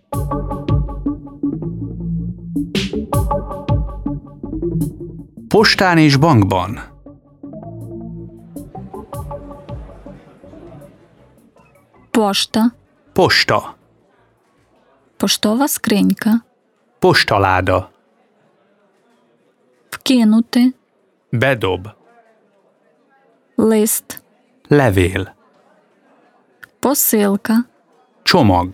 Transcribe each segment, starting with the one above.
Postán és bankban. Пошта. Posta. Поштова скринька. Postaláda. Вкинути. Bedob. Лист. Levél. Посилка. Csomag.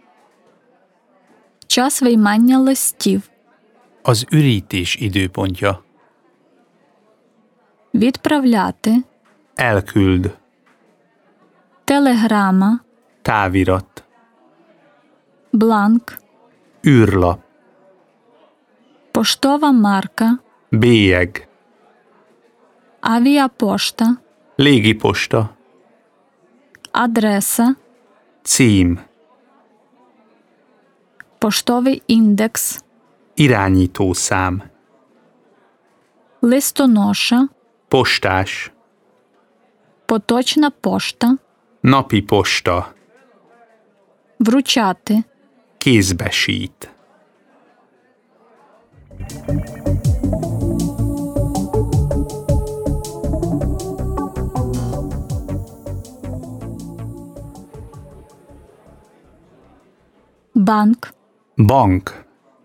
Час виймання листів. Az ürítés időpontja. Відправляти. Elküld. Телеграма. Távirat. Бланк. Űrlap. Поштова марка. Bélyeg. Авіапошта. Légiposta. Адреса. Cím. Поштовий індекс. Irányítószám. Листоноша. Postás. Поточна пошта. Napi posta. Вручати. Kézbesít. Банк. Bank.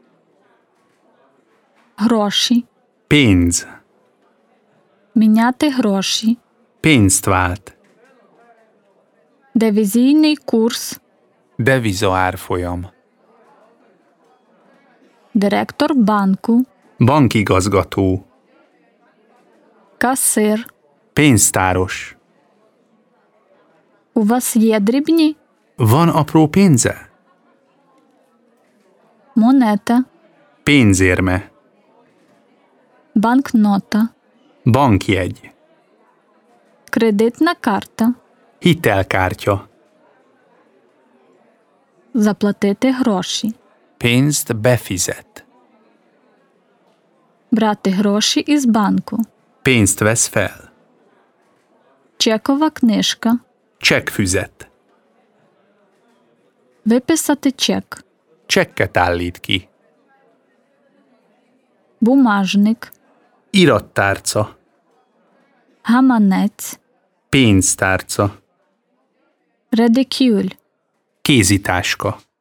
Гроші. Pénz. Міняти гроші. Pénzt vált. Девізійний курс. Devizaárfolyam. Директор банку. Bankigazgató. Касир. Pénztáros. У вас є дрібні? Van apró pénze? Монета. Pénzérme. Банкнота. Bankjegy. Кредитна карта. Hitelkártya. Заплатити гроші. Pénzt befizet. Брати гроші із банку. Pénzt vesz fel. Чекова книжка. Csekkfüzet. Виписати чек. Csekket állít ki. Бумажник. Irattárca. Гаманець. Pénztárca. Редикюль. Kézitáska.